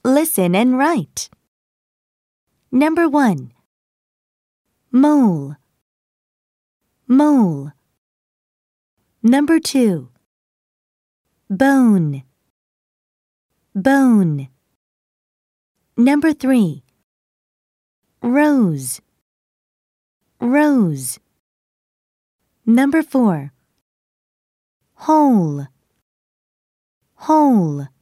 Listen and write. Number 1. Mole, mole. Number 2. Bone, bone. Number 3. Rose, rose. Number 4. Hole, hole.